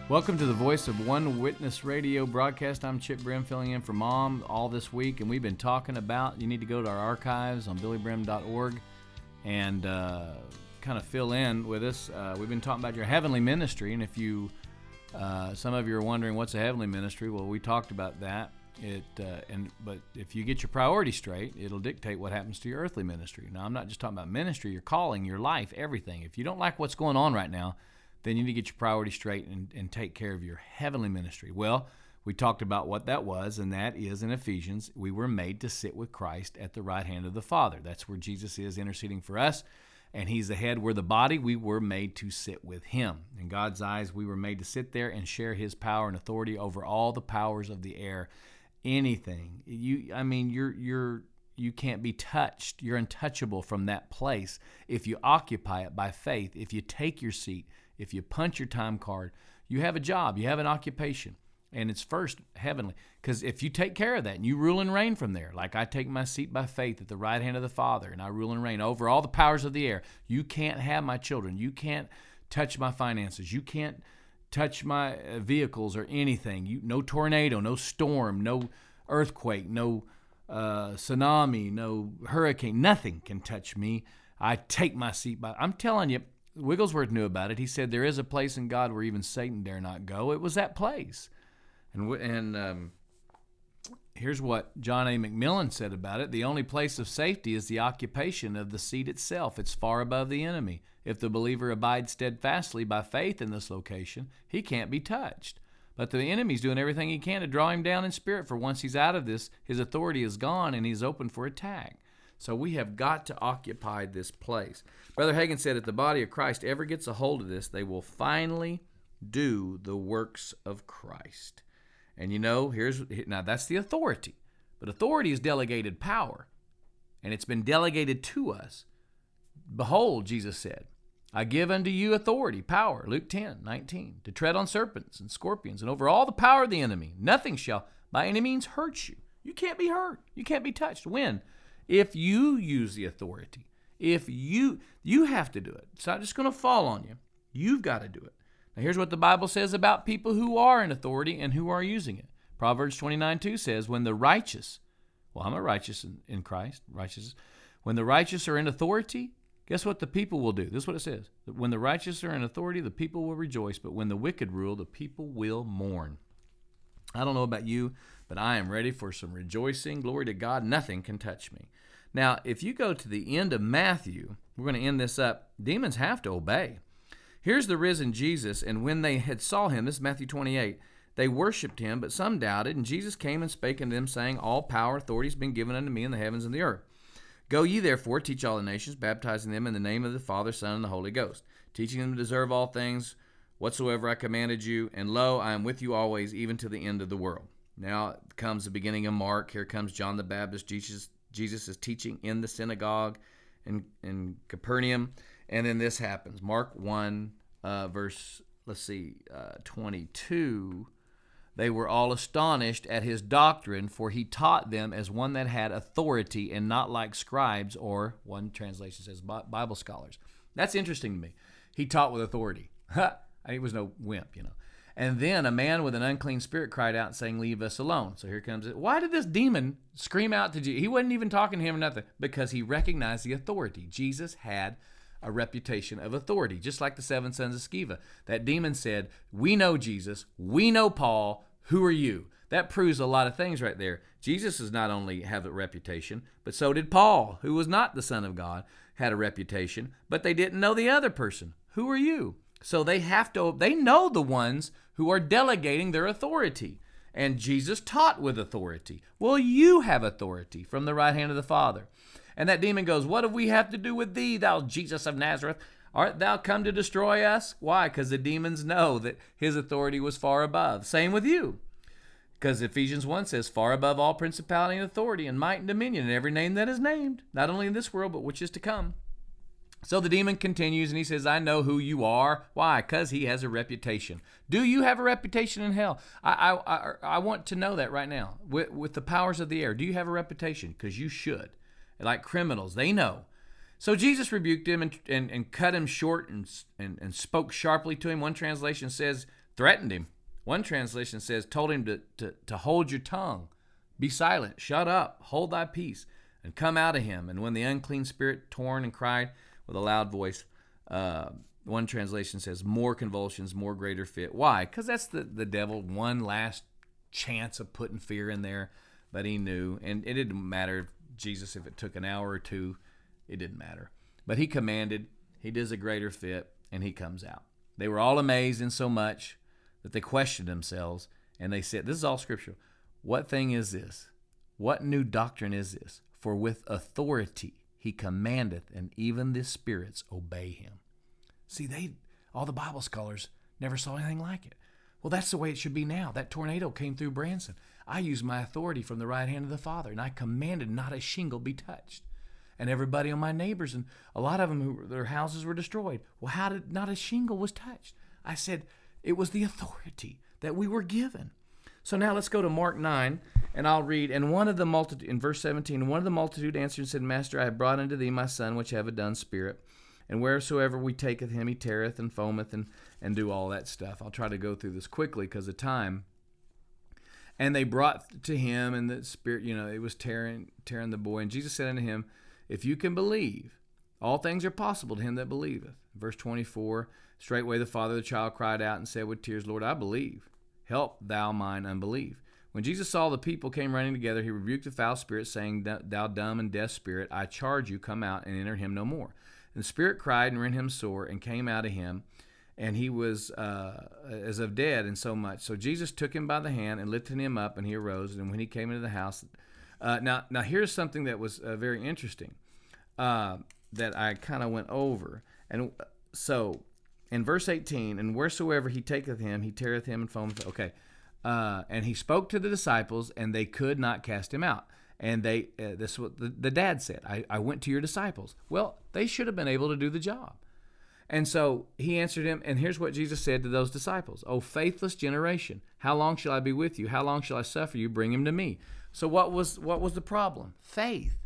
Welcome to the Voice of One Witness Radio broadcast. I'm Chip Brim filling in for Mom all this week, and we've been talking about, you need to go to our archives on billybrim.org and kind of fill in with us. We've been talking about your heavenly ministry, and if you, some of you are wondering what's a heavenly ministry, well, we talked about that. But if you get your priorities straight, it'll dictate what happens to your earthly ministry. Now, I'm not just talking about ministry, your calling, your life, everything. If you don't like what's going on right now, then you need to get your priorities straight and take care of your heavenly ministry. Well, we talked about what that was, and that is in Ephesians, we were made to sit with Christ at the right hand of the Father. That's where Jesus is interceding for us, and He's the head. We're the body. We were made to sit with Him. In God's eyes, we were made to sit there and share His power and authority over all the powers of the air. Anything. You can't be touched. You're untouchable from that place if you occupy it by faith, if you take your seat, if you punch your time card. You have a job, you have an occupation, and it's first heavenly. Because if you take care of that and you rule and reign from there, like I take my seat by faith at the right hand of the Father, and I rule and reign over all the powers of the air, you can't have my children. You can't touch my finances. You can't touch my vehicles or anything. No tornado, no storm, no earthquake, no tsunami, no hurricane. Nothing can touch me. I take my seat by. I'm telling you, Wigglesworth knew about it. He said there is a place in God where even Satan dare not go. It was that place. And here's what John A. McMillan said about it. The only place of safety is the occupation of the seat itself. It's far above the enemy. If the believer abides steadfastly by faith in this location, he can't be touched. But the enemy's doing everything he can to draw him down in spirit, for once he's out of this, his authority is gone and he's open for attack. So we have got to occupy this place. Brother Hagin said, if the body of Christ ever gets a hold of this, they will finally do the works of Christ. And now that's the authority. But authority is delegated power, and it's been delegated to us. Behold, Jesus said, I give unto you authority, power, Luke 10:19, to tread on serpents and scorpions and over all the power of the enemy. Nothing shall by any means hurt you. You can't be hurt. You can't be touched. When? If you use the authority. If you have to do it. It's not just going to fall on you. You've got to do it. Now here's what the Bible says about people who are in authority and who are using it. Proverbs 29:2 says, when the righteous, I'm a righteous in Christ, when the righteous are in authority, guess what the people will do? This is what it says. When the righteous are in authority, the people will rejoice, but when the wicked rule, the people will mourn. I don't know about you, but I am ready for some rejoicing. Glory to God, nothing can touch me. Now, if you go to the end of Matthew, we're going to end this up, demons have to obey. Here's the risen Jesus, and when they had saw him, this is Matthew 28, they worshipped him, but some doubted, and Jesus came and spake unto them, saying, all power, authority has been given unto me in the heavens and the earth. Go ye therefore, teach all the nations, baptizing them in the name of the Father, Son, and the Holy Ghost, teaching them to observe all things whatsoever I commanded you, and lo, I am with you always, even to the end of the world. Now comes the beginning of Mark. Here comes John the Baptist. Jesus is teaching in the synagogue in Capernaum, and then this happens. Mark 1, verse 22. They were all astonished at his doctrine, for he taught them as one that had authority and not like scribes, or one translation says Bible scholars. That's interesting to me. He taught with authority. He was no wimp, And then a man with an unclean spirit cried out, saying, leave us alone. So here comes it. Why did this demon scream out to Jesus? He wasn't even talking to him or nothing, because he recognized the authority. Jesus had a reputation of authority, just like the 7 sons of Sceva. That demon said, we know Jesus, we know Paul, who are you? That proves a lot of things right there. Jesus does not only have a reputation, but so did Paul, who was not the Son of God, had a reputation, but they didn't know the other person. Who are you? So they know the ones who are delegating their authority. And Jesus taught with authority. Well, you have authority from the right hand of the Father. And that demon goes, what do we have to do with thee, thou Jesus of Nazareth? Art thou come to destroy us? Why? Because the demons know that his authority was far above. Same with you. Because Ephesians 1 says, far above all principality and authority and might and dominion and every name that is named, not only in this world, but which is to come. So the demon continues and he says, I know who you are. Why? Because he has a reputation. Do you have a reputation in hell? I want to know that right now. With the powers of the air, do you have a reputation? Because you should. Like criminals, they know. So Jesus rebuked him and cut him short and spoke sharply to him. One translation says threatened him. One translation says, told him to hold your tongue, be silent, shut up, hold thy peace, and come out of him. And when the unclean spirit torn and cried with a loud voice, one translation says, more convulsions, more greater fit. Why? Because that's the devil, one last chance of putting fear in there. But he knew, and it didn't matter, Jesus, if it took an hour or two, it didn't matter. But he commanded, he does a greater fit, and he comes out. They were all amazed in so much that they questioned themselves, and they said, this is all scriptural, what thing is this? What new doctrine is this? For with authority he commandeth, and even the spirits obey him. See, all the Bible scholars never saw anything like it. Well, that's the way it should be now. That tornado came through Branson. I used my authority from the right hand of the Father, and I commanded not a shingle be touched. And everybody on my neighbors, and a lot of them, their houses were destroyed. Well, how did not a shingle was touched? I said, it was the authority that we were given. So now let's go to Mark 9, and I'll read. And one of the multitude, in verse 17, and one of the multitude answered and said, Master, I have brought unto thee my son, which have a done spirit. And wheresoever we taketh him, he teareth and foameth and do all that stuff. I'll try to go through this quickly because of time. And they brought to him, and the spirit, it was tearing the boy. And Jesus said unto him, if you can believe, all things are possible to him that believeth. Verse 24, straightway the father of the child cried out and said with tears, Lord, I believe. Help thou mine unbelief. When Jesus saw the people came running together, he rebuked the foul spirit, saying, Thou dumb and deaf spirit, I charge you, come out and enter him no more. And the spirit cried and rent him sore and came out of him, and he was as of dead, and so much. So Jesus took him by the hand and lifted him up, and he arose. And when he came into the house, now here's something that was very interesting that I kind of went over. And so in verse 18, and wheresoever he taketh him, he teareth him and foameth. Okay. And he spoke to the disciples, and they could not cast him out. And this is what the dad said. I went to your disciples. Well, they should have been able to do the job. And so he answered him, and here's what Jesus said to those disciples. O faithless generation, how long shall I be with you? How long shall I suffer you? Bring him to me. So what was the problem? Faith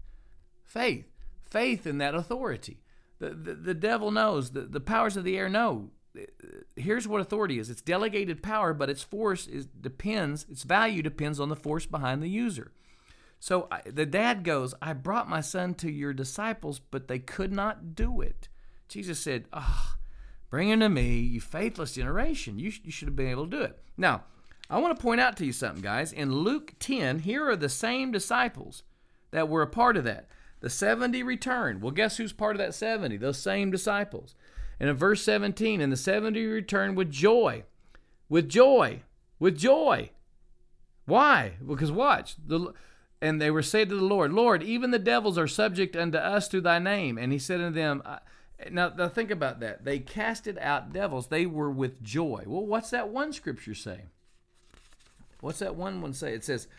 in that authority. The devil knows, the powers of the air know. Here's what authority is. It's delegated power, but its value depends on the force behind the user. So the dad goes, I brought my son to your disciples, but they could not do it. Jesus said, bring him to me, you faithless generation. You should have been able to do it. Now, I want to point out to you something, guys. In Luke 10, here are the same disciples that were a part of that. The 70 returned. Well, guess who's part of that 70? Those same disciples. And in verse 17, and the 70 returned with joy. With joy. With joy. Why? Because watch. And they were said to the Lord, Lord, even the devils are subject unto us through thy name. And he said unto them, now think about that. They casted out devils. They were with joy. Well, what's that one scripture say? What's that one say? It says,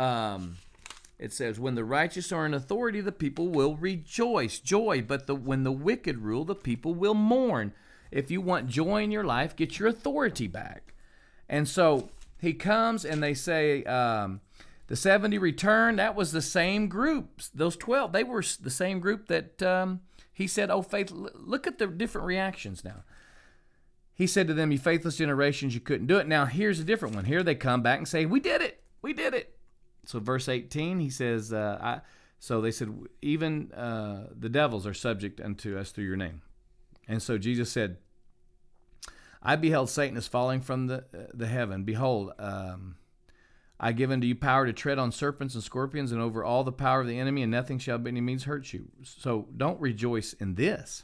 when the righteous are in authority, the people will rejoice. Joy. But when the wicked rule, the people will mourn. If you want joy in your life, get your authority back. And so he comes and they say, the 70 return, that was the same group. Those 12, they were the same group that he said, oh, faith. Look at the different reactions now. He said to them, you faithless generations, you couldn't do it. Now, here's a different one. Here they come back and say, we did it. We did it. So verse 18, he says, so they said, even the devils are subject unto us through your name. And so Jesus said, I beheld Satan as falling from the heaven. Behold, I give unto you power to tread on serpents and scorpions and over all the power of the enemy, and nothing shall by any means hurt you. So don't rejoice in this,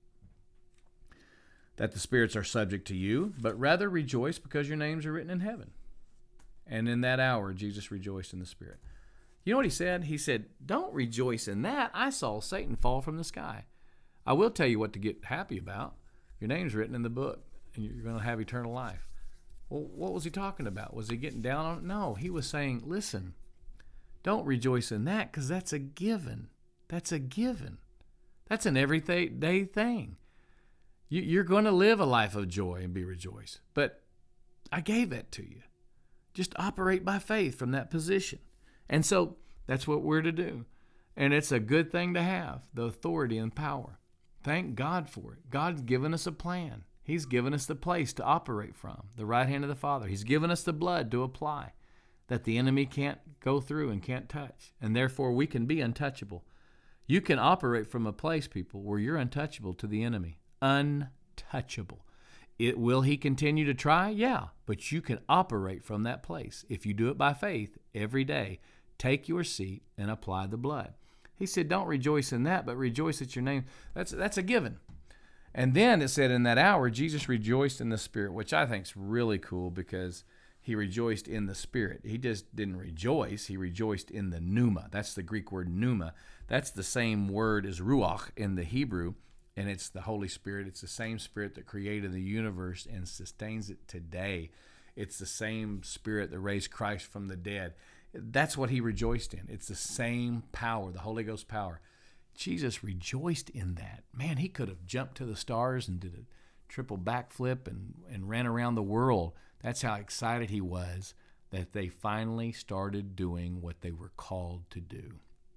that the spirits are subject to you, but rather rejoice because your names are written in heaven. And in that hour, Jesus rejoiced in the Spirit. You know what he said? He said, don't rejoice in that. I saw Satan fall from the sky. I will tell you what to get happy about. Your name's written in the book, and you're going to have eternal life. Well, what was he talking about? Was he getting down on it? No, he was saying, listen, don't rejoice in that because that's a given. That's a given. That's an everyday thing. You're going to live a life of joy and be rejoiced. But I gave that to you. Just operate by faith from that position. And so that's what we're to do. And it's a good thing to have, the authority and power. Thank God for it. God's given us a plan. He's given us the place to operate from, the right hand of the Father. He's given us the blood to apply that the enemy can't go through and can't touch, and therefore we can be untouchable. You can operate from a place, people, where you're untouchable to the enemy. Untouchable. Will he continue to try? Yeah, but you can operate from that place. If you do it by faith every day, take your seat and apply the blood. He said, don't rejoice in that, but rejoice at your name. That's a given. And then it said in that hour, Jesus rejoiced in the Spirit, which I think is really cool because he rejoiced in the Spirit. He just didn't rejoice. He rejoiced in the pneuma. That's the Greek word pneuma. That's the same word as ruach in the Hebrew, and it's the Holy Spirit. It's the same Spirit that created the universe and sustains it today. It's the same Spirit that raised Christ from the dead. That's what he rejoiced in. It's the same power, the Holy Ghost power. Jesus rejoiced in that. Man, he could have jumped to the stars and did a triple backflip and ran around the world. That's how excited he was that they finally started doing what they were called to do.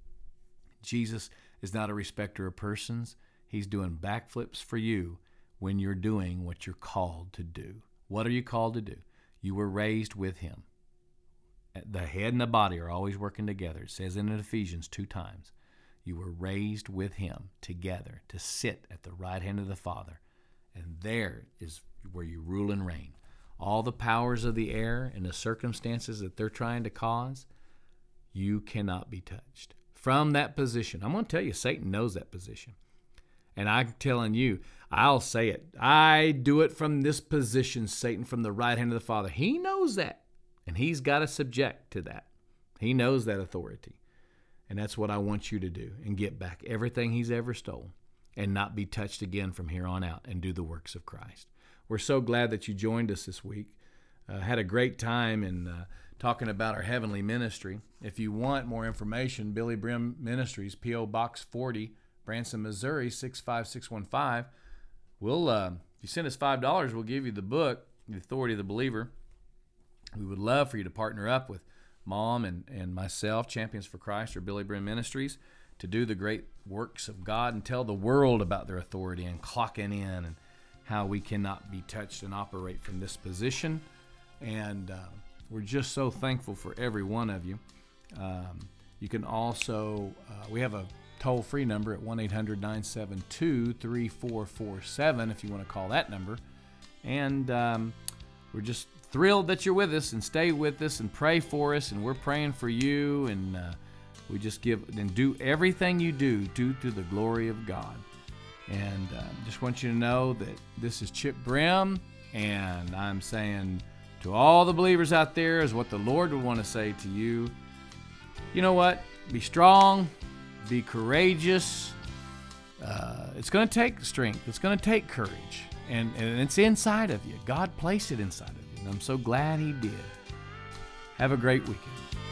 Jesus is not a respecter of persons. He's doing backflips for you when you're doing what you're called to do. What are you called to do? You were raised with him. The head and the body are always working together. It says in Ephesians 2 times. You were raised with him together to sit at the right hand of the Father. And there is where you rule and reign. All the powers of the air and the circumstances that they're trying to cause, you cannot be touched. From that position, I'm going to tell you, Satan knows that position. And I'm telling you, I'll say it. I do it from this position, Satan, from the right hand of the Father. He knows that. And he's got to subject to that. He knows that authority. And that's what I want you to do, and get back everything he's ever stolen and not be touched again from here on out and do the works of Christ. We're so glad that you joined us this week. Had a great time in talking about our heavenly ministry. If you want more information, Billy Brim Ministries, P.O. Box 40, Branson, Missouri, 65615. If you send us $5, we'll give you the book, The Authority of the Believer. We would love for you to partner up with Mom and myself, Champions for Christ, or Billy Brim Ministries, to do the great works of God and tell the world about their authority and clocking in and how we cannot be touched and operate from this position. And we're just so thankful for every one of you. You can also, we have a toll-free number at 1-800-972-3447 if you want to call that number. And we're just thrilled that you're with us, and stay with us and pray for us, and we're praying for you, and we just give and do everything you do to the glory of God. And just want you to know that this is Chip Brim, and I'm saying to all the believers out there is what the Lord would want to say to you. You know what? Be strong, be courageous. It's going to take strength. It's going to take courage, and it's inside of you. God placed it inside of you. And I'm so glad he did. Have a great weekend.